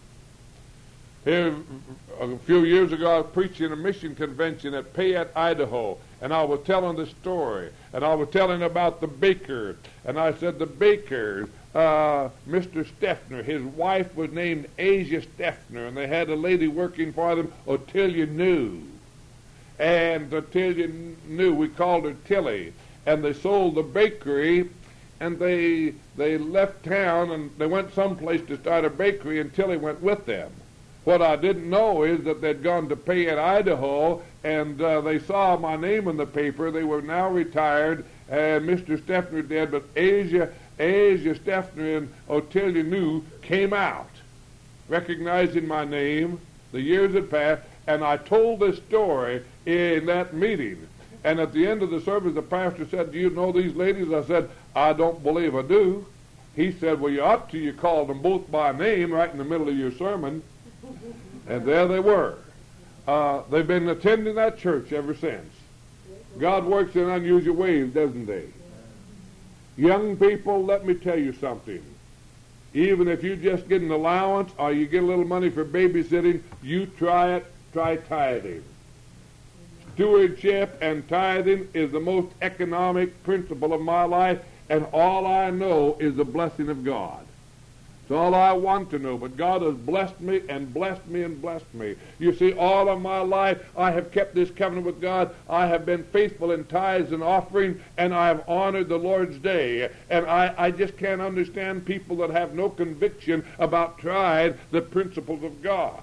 Here, a few years ago, I was preaching a mission convention at Payette, Idaho, and I was telling the story, and I was telling about the baker, and I said the baker, uh, Mister Steffner, his wife was named Asia Steffner, and they had a lady working for them, Ottilia New. And Ottilia New, we called her Tilly, and they sold the bakery, and they they left town, and they went someplace to start a bakery, and Tilly went with them. What I didn't know is that they'd gone to Payette, Idaho, and uh, they saw my name in the paper. They were now retired, and Mister Steffner dead, but Asia, Asia Steffner and Ottilia New came out, recognizing my name. The years had passed, and I told this story in that meeting. And at the end of the service, the pastor said, do you know these ladies? I said, I don't believe I do. He said, well, you ought to. You called them both by name right in the middle of your sermon. And there they were. Uh, they've been attending that church ever since. God works in unusual ways, doesn't he? Young people, let me tell you something. Even if you just get an allowance or you get a little money for babysitting, you try it, try tithing. Stewardship and tithing is the most economic principle of my life, and all I know is the blessing of God. It's all I want to know, but God has blessed me and blessed me and blessed me. You see, all of my life I have kept this covenant with God. I have been faithful in tithes and offering, and I have honored the Lord's day. And I, I just can't understand people that have no conviction about trying the principles of God.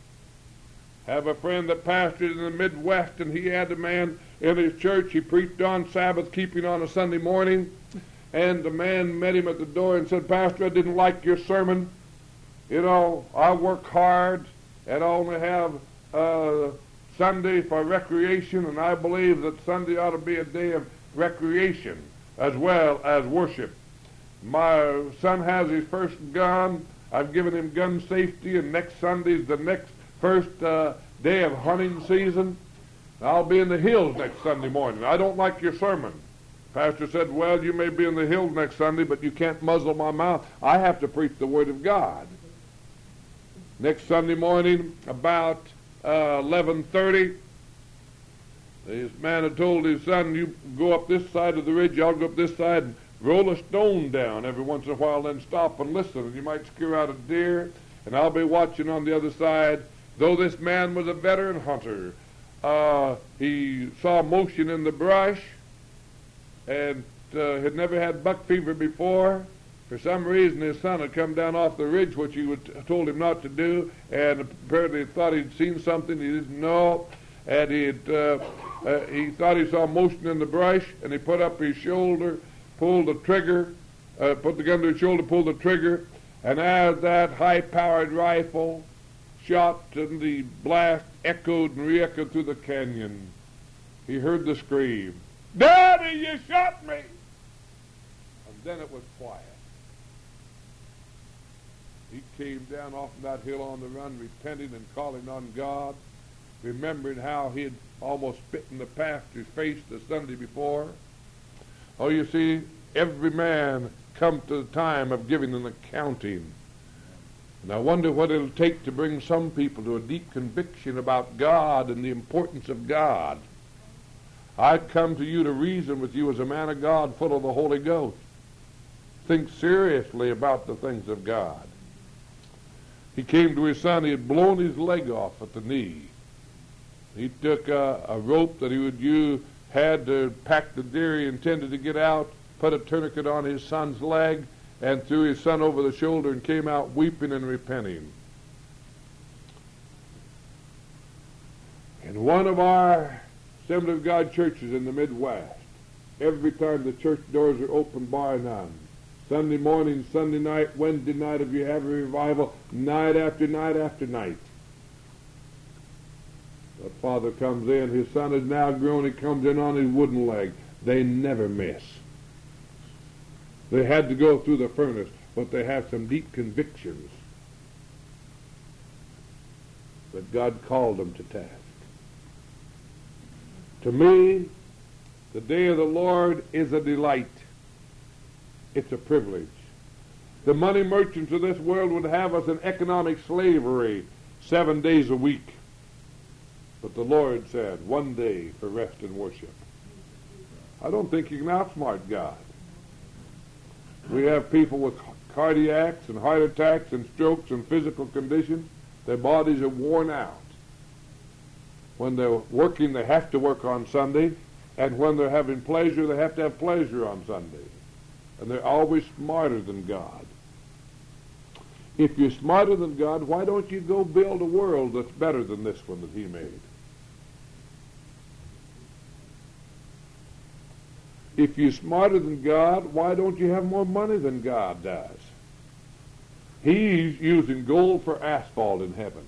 I have a friend that pastored in the Midwest, and he had a man in his church. He preached on Sabbath keeping on a Sunday morning. And the man met him at the door and said, Pastor, I didn't like your sermon. You know, I work hard, and I only have uh, Sunday for recreation, and I believe that Sunday ought to be a day of recreation as well as worship. My son has his first gun. I've given him gun safety, and next Sunday's the next first uh, day of hunting season. I'll be in the hills next Sunday morning. I don't like your sermon. Pastor said, well, you may be in the hills next Sunday, but you can't muzzle my mouth. I have to preach the Word of God. Next Sunday morning, about uh, eleven thirty, this man had told his son, you go up this side of the ridge, I'll go up this side, and roll a stone down every once in a while, then stop and listen, and you might scare out a deer, and I'll be watching on the other side. Though this man was a veteran hunter, uh, he saw motion in the brush, and uh, had never had buck fever before. For some reason, his son had come down off the ridge, which he would, told him not to do, and apparently thought he'd seen something he didn't know, and he uh, uh, he thought he saw motion in the brush, and he put up his shoulder, pulled the trigger, uh, put the gun to his shoulder, pulled the trigger, and as that high-powered rifle shot and the blast echoed and re-echoed through the canyon, he heard the scream, "Daddy, you shot me!" And then it was quiet. He came down off of that hill on the run, repenting and calling on God, remembering how he had almost spit in the pastor's face the Sunday before. Oh, you see, every man comes to the time of giving an accounting. And I wonder what it'll take to bring some people to a deep conviction about God and the importance of God. I come to you to reason with you as a man of God full of the Holy Ghost. Think seriously about the things of God. He came to his son. He had blown his leg off at the knee. He took a, a rope that he would use, had to pack the deer he intended to get out, put a tourniquet on his son's leg, and threw his son over the shoulder and came out weeping and repenting. In one of our Assembly of God churches in the Midwest, every time the church doors are open, bar none, Sunday morning, Sunday night, Wednesday night, if you have a revival, night after night after night. The father comes in, his son is now grown, he comes in on his wooden leg. They never miss. They had to go through the furnace, but they have some deep convictions that God called them to task. To me, the day of the Lord is a delight. It's a privilege. The money merchants of this world would have us in economic slavery seven days a week. But the Lord said, one day for rest and worship. I don't think you can outsmart God. We have people with cardiacs and heart attacks and strokes and physical conditions. Their bodies are worn out. When they're working, they have to work on Sunday. And when they're having pleasure, they have to have pleasure on Sunday. And they're always smarter than God. If you're smarter than God, why don't you go build a world that's better than this one that he made? If you're smarter than God, why don't you have more money than God does? He's using gold for asphalt in heaven.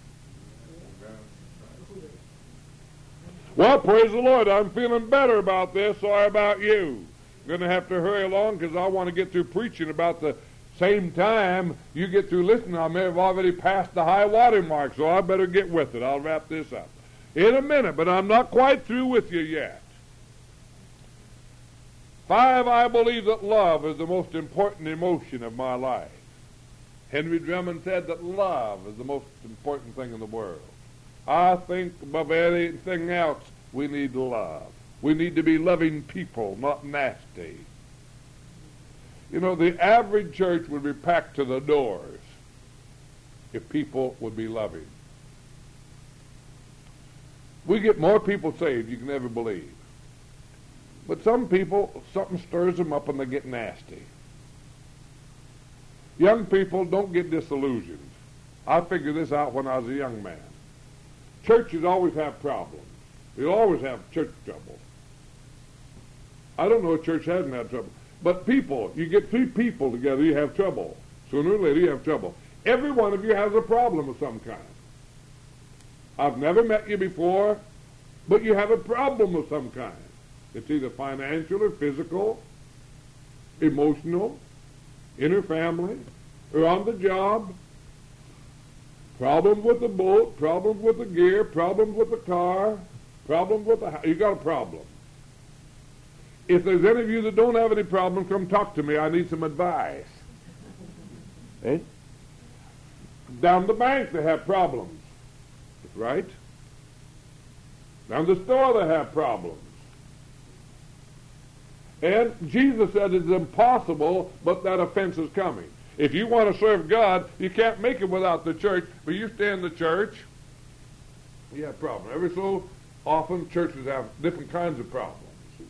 Well, praise the Lord, I'm feeling better about this. Sorry about you. I'm going to have to hurry along because I want to get through preaching about the same time you get through listening. I may have already passed the high water mark, so I better get with it. I'll wrap this up in a minute, but I'm not quite through with you yet. Five, I believe that love is the most important emotion of my life. Henry Drummond said that love is the most important thing in the world. I think above anything else, we need love. We need to be loving people, not nasty. You know, the average church would be packed to the doors if people would be loving. We get more people saved you can never believe. But some people, something stirs them up and they get nasty. Young people don't get disillusioned. I figured this out when I was a young man. Churches always have problems. You'll always have church trouble. I don't know a church hasn't had trouble. But people, you get three people together, you have trouble. Sooner or later, you have trouble. Every one of you has a problem of some kind. I've never met you before, but you have a problem of some kind. It's either financial or physical, emotional, inner family, or on the job. Problems with the boat, problems with the gear, problems with the car, problems with the house. You got a problem. If there's any of you that don't have any problems, come talk to me. I need some advice. Eh? Down the bank they have problems, right? Down the store they have problems. And Jesus said it's impossible, but that offense is coming. If you want to serve God, you can't make it without the church, but you stay in the church, you have problems. Every so often churches have different kinds of problems.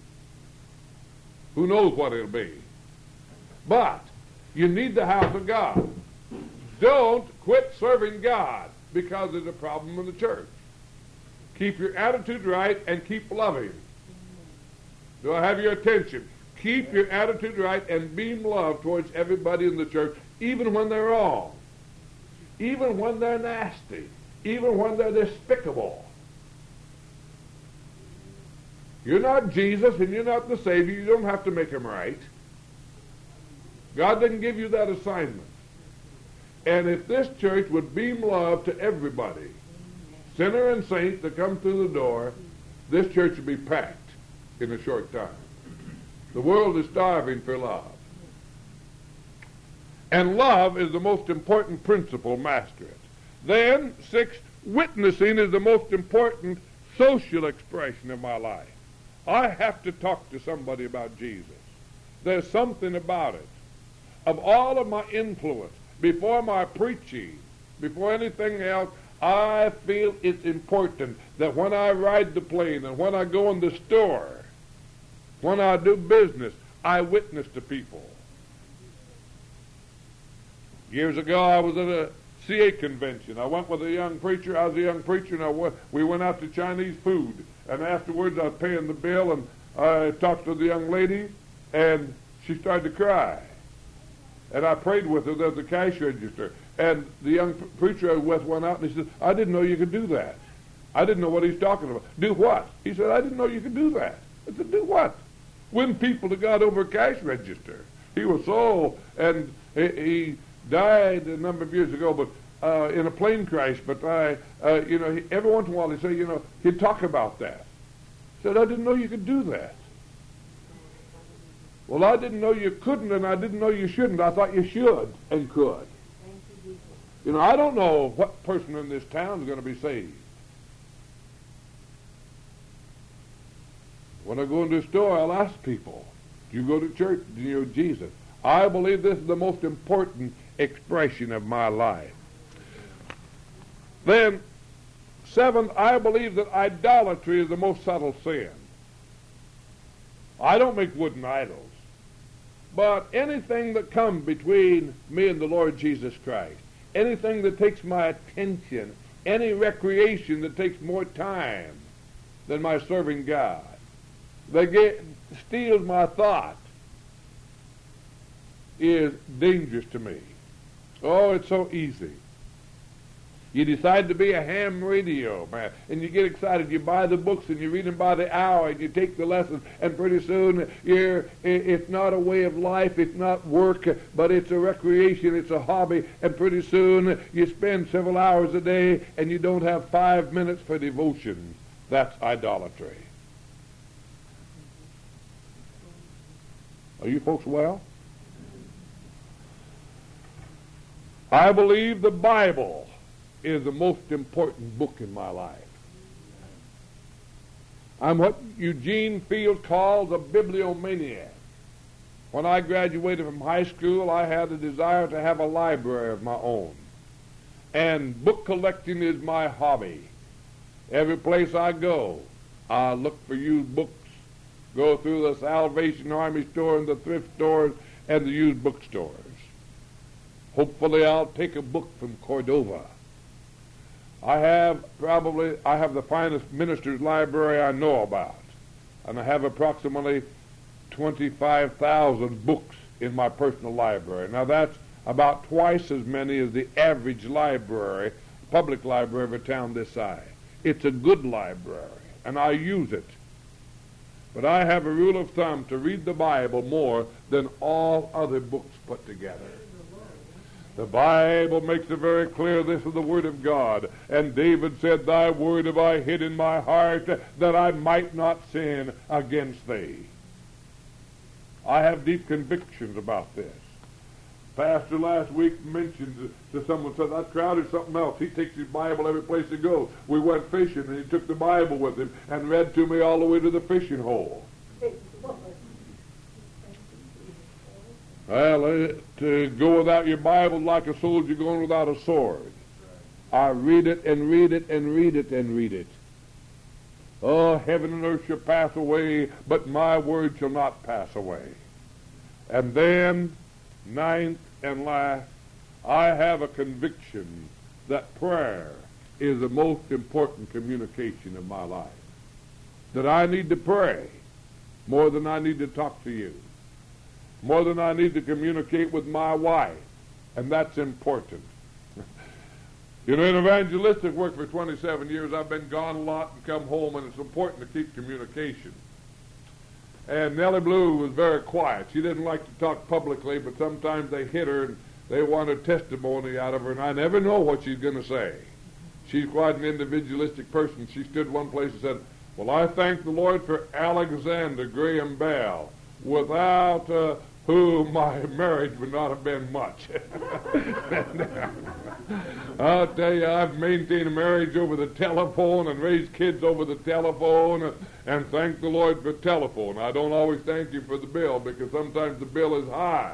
Who knows what it'll be? But you need the house of God. Don't quit serving God because there's a problem in the church. Keep your attitude right and keep loving. Do I have your attention? Keep your attitude right and beam love towards everybody in the church, even when they're wrong, even when they're nasty, even when they're despicable. You're not Jesus and you're not the Savior. You don't have to make them right. God didn't give you that assignment. And if this church would beam love to everybody, sinner and saint that come through the door, this church would be packed in a short time. The world is starving for love. And love is the most important principle, master it. Then, sixth, witnessing is the most important social expression of my life. I have to talk to somebody about Jesus. There's something about it. Of all of my influence, before my preaching, before anything else, I feel it's important that when I ride the plane and when I go in the store, when I do business, I witness to people. Years ago, I was at a C A convention. I went with a young preacher. I was a young preacher, and I went, we went out to Chinese food. And afterwards, I was paying the bill, and I talked to the young lady, and she started to cry. And I prayed with her at the cash register. And the young preacher I was with went out, and he said, I didn't know you could do that. I didn't know what he's talking about. Do what? He said, I didn't know you could do that. I said, do what? Win people to God over a cash register. He was so, and he, he died a number of years ago, but uh, in a plane crash. But I, uh, you know, he, every once in a while he'd say, you know, he'd talk about that. He said, I didn't know you could do that. Well, I didn't know you couldn't, and I didn't know you shouldn't. I thought you should and could. You know, I don't know what person in this town is going to be saved. When I go into a store, I'll ask people, do you go to church? Do you know Jesus? I believe this is the most important expression of my life. Then, seventh, I believe that idolatry is the most subtle sin. I don't make wooden idols. But anything that comes between me and the Lord Jesus Christ, anything that takes my attention, any recreation that takes more time than my serving God, that get, steals my thought, is dangerous to me. Oh, it's so easy. You decide to be a ham radio man, and you get excited. You buy the books, and you read them by the hour, and you take the lessons, and pretty soon you're, it's not a way of life, it's not work, but it's a recreation, it's a hobby, and pretty soon you spend several hours a day, and you don't have five minutes for devotion. That's idolatry. Are you folks well? I believe the Bible is the most important book in my life. I'm what Eugene Fields calls a bibliomaniac. When I graduated from high school, I had a desire to have a library of my own. And book collecting is my hobby. Every place I go, I look for used books, go through the Salvation Army store and the thrift stores and the used bookstores. Hopefully I'll take a book from Cordova. I have probably, I have the finest minister's library I know about. And I have approximately twenty-five thousand books in my personal library. Now that's about twice as many as the average library, public library of a town this size. It's a good library, and I use it. But I have a rule of thumb to read the Bible more than all other books put together. The Bible makes it very clear this is the Word of God. And David said, Thy word have I hid in my heart, that I might not sin against thee. I have deep convictions about this. Pastor last week mentioned to someone, said, that crowd is something else. He takes his Bible every place he goes. We went fishing, and he took the Bible with him and read to me all the way to the fishing hole. Well, uh, to go without your Bible like a soldier going without a sword. I read it and read it and read it and read it. Oh, heaven and earth shall pass away, but my word shall not pass away. And then, ninth and last, I have a conviction that prayer is the most important communication of my life. That I need to pray more than I need to talk to you. More than I need to communicate with my wife. And that's important. You know, in evangelistic work for twenty-seven years, I've been gone a lot and come home, and it's important to keep communication. And Nellie Blue was very quiet. She didn't like to talk publicly, but sometimes they hit her and they wanted testimony out of her, and I never know what she's going to say. She's quite an individualistic person. She stood one place and said, well, I thank the Lord for Alexander Graham Bell, without uh, whom my marriage would not have been much. I'll tell you, I've maintained a marriage over the telephone and raised kids over the telephone, and, and thank the Lord for telephone. I don't always thank you for the bill, because sometimes the bill is high.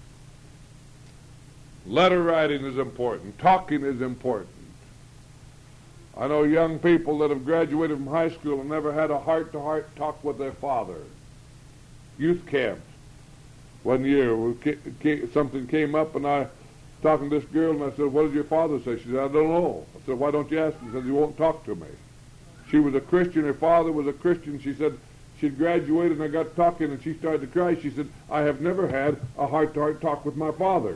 Letter writing is important. Talking is important. I know young people that have graduated from high school and never had a heart-to-heart talk with their father. Youth camps. One year, something came up, and I was talking to this girl, and I said, what did your father say? She said, I don't know. I said, why don't you ask him? She said, he won't talk to me. She was a Christian. Her father was a Christian. She said, she'd graduated, and I got talking, and she started to cry. She said, I have never had a heart-to-heart talk with my father.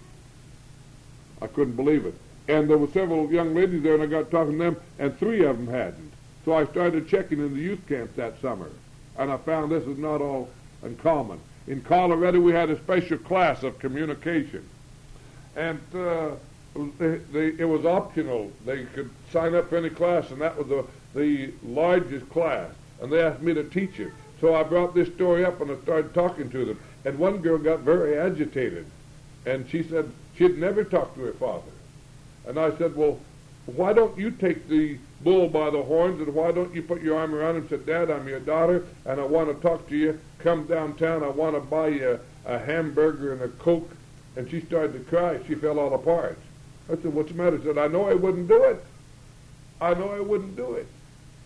I couldn't believe it. And there were several young ladies there, and I got talking to them, and three of them hadn't. So I started checking in the youth camps that summer, and I found this is not all uncommon. In Colorado, we had a special class of communication, and uh, they, they, it was optional. They could sign up for any class, and that was the, the largest class, and they asked me to teach it. So I brought this story up, and I started talking to them, and one girl got very agitated, and she said she'd never talked to her father. And I said, well, why don't you take the bull by the horns, and why don't you put your arm around him and say, Dad, I'm your daughter, and I want to talk to you. Come downtown. I want to buy you a, a hamburger and a Coke. And she started to cry. She fell all apart. I said, what's the matter? She said, I know I wouldn't do it. I know I wouldn't do it.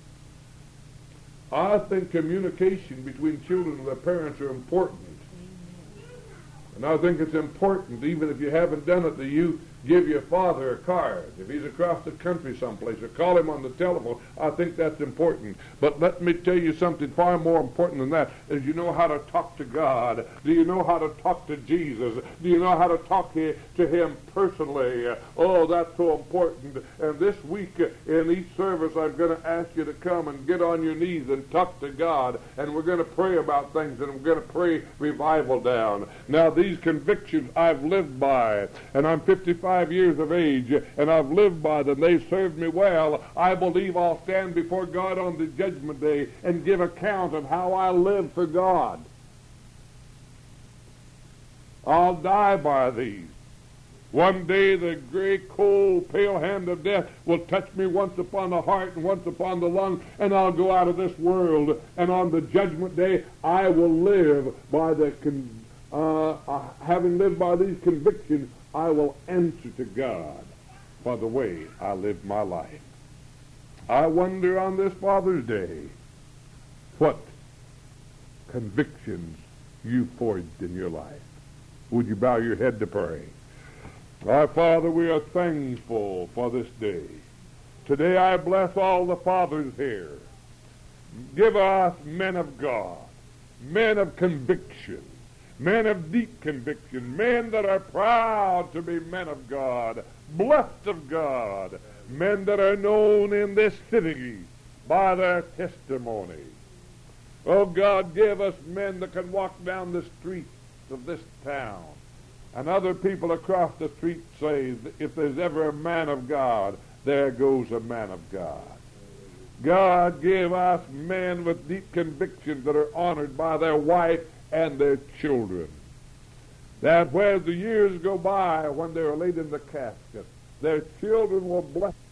I think communication between children and their parents are important. And I think it's important, even if you haven't done it, that you give your father a card. If he's across the country someplace, or call him on the telephone, I think that's important. But let me tell you something far more important than that, is you know how to talk to God. Do you know how to talk to Jesus? Do you know how to talk to him personally? Oh, that's so important. And this week in each service, I'm going to ask you to come and get on your knees and talk to God. And we're going to pray about things, and we're going to pray revival down. Now, these convictions I've lived by, and I'm fifty-five years of age, and I've lived by them. They've served me well. I believe I'll stand before God on the judgment day and give account of how I lived for God. I'll die by these. One day the gray, cold, pale hand of death will touch me once upon the heart and once upon the lung, and I'll go out of this world. And on the judgment day, I will live by the, con- uh, uh, having lived by these convictions, I will answer to God for the way I lived my life. I wonder on this Father's Day what convictions you forged in your life. Would you bow your head to pray? Our Father, we are thankful for this day. Today I bless all the fathers here. Give us men of God, men of conviction, men of deep conviction, men that are proud to be men of God, blessed of God, men that are known in this city by their testimony. Oh, God, give us men that can walk down the streets of this town, and other people across the street say, if there's ever a man of God, there goes a man of God. God, give us men with deep convictions that are honored by their wife and their children. That where the years go by, when they're laid in the casket, their children will bless